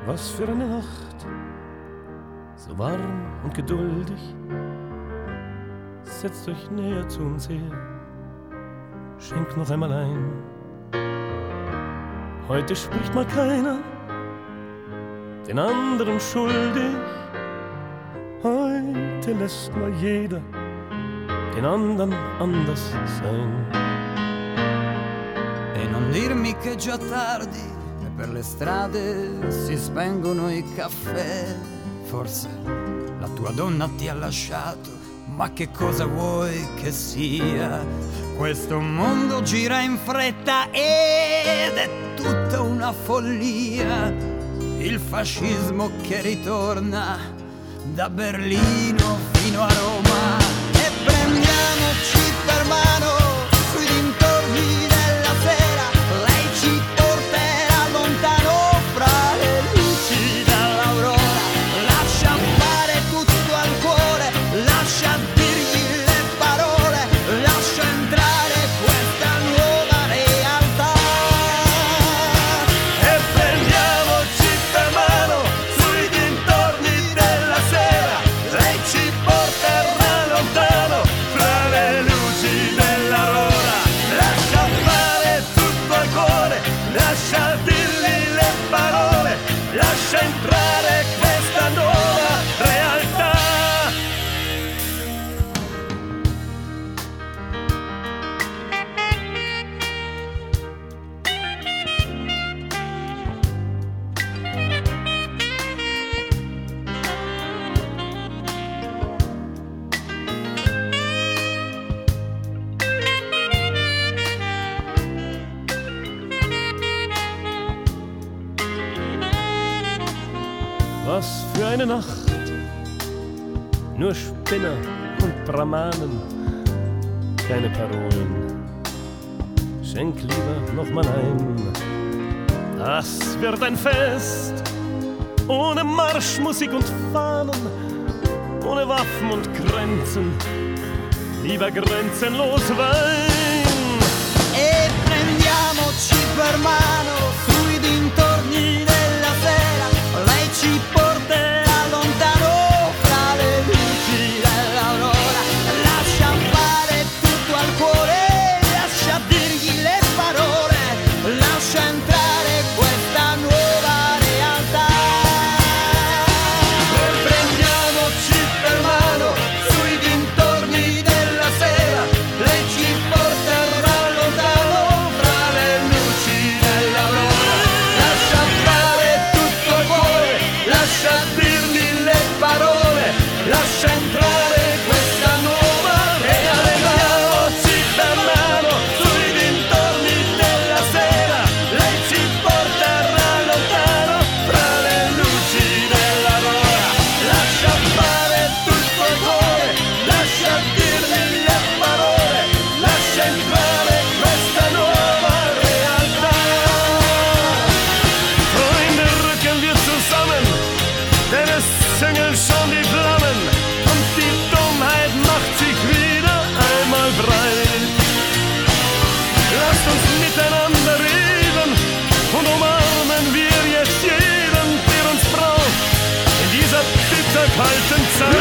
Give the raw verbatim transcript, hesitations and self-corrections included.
Was für eine Nacht, so warm und geduldig. Setzt euch näher zu uns her, schenkt noch einmal ein. Heute spricht mal keiner den anderen schuldig. Heute lässt mal jeder den anderen anders sein. E non dirmi che è già tardi e per le strade si spengono i caffè. Forse la tua donna ti ha lasciato, ma che cosa vuoi che sia? Questo mondo gira in fretta ed è tutta una follia. Il fascismo che ritorna da Berlino fino a Roma. E prendiamoci per mano sui dintorni della sera. Lei ci porterà lontano fra le luci dall'aurora. Lascia fare tutto al cuore, lascia dirgli le parole, lascia entrare questa nuova realtà. E prendiamoci per mano sui dintorni della sera. Lei ci porterà lontano fra le luci dell'aurora. Lascia fare tutto al cuore, lascia dirgli le parole, lascia entrare questa nuova realtà. Was für eine Nacht, nur Spinner und Brahmanen, keine Parolen. Schenk lieber noch mal ein. Das wird ein Fest, ohne Marschmusik und Fahnen, ohne Waffen und Grenzen, lieber grenzenlos Wein. E prendiamoci per mano sui dintorni della sera. Lei ci porterà lontano fra le luci dell'aurora. Lascia fare tutto al cuore, lascia dirgli le parole, lascia entrare questa nuova realtà. E prendiamoci per mano sui dintorni della sera. Lei ci porterà lontano fra le luci dell'aurora. Lascia fare tutto al cuore, lascia dirgli le parole, lascia entrare questa nuova realtà. Prendiamoci per mano sui dintorni della sera. Lei ci porterà lontano fra le luci dell'aurora. Lascia fare tutto al cuore, lascia dirgli le parole, lascia entrare questa nuova realtà. Freunde, rücken wir zusammen, denn es singen schon die Flammen und die Dummheit macht sich wieder einmal breit. Lasst uns miteinander reden und umarmen wir jetzt jeden, der uns braucht in dieser bitterkalten Zeit.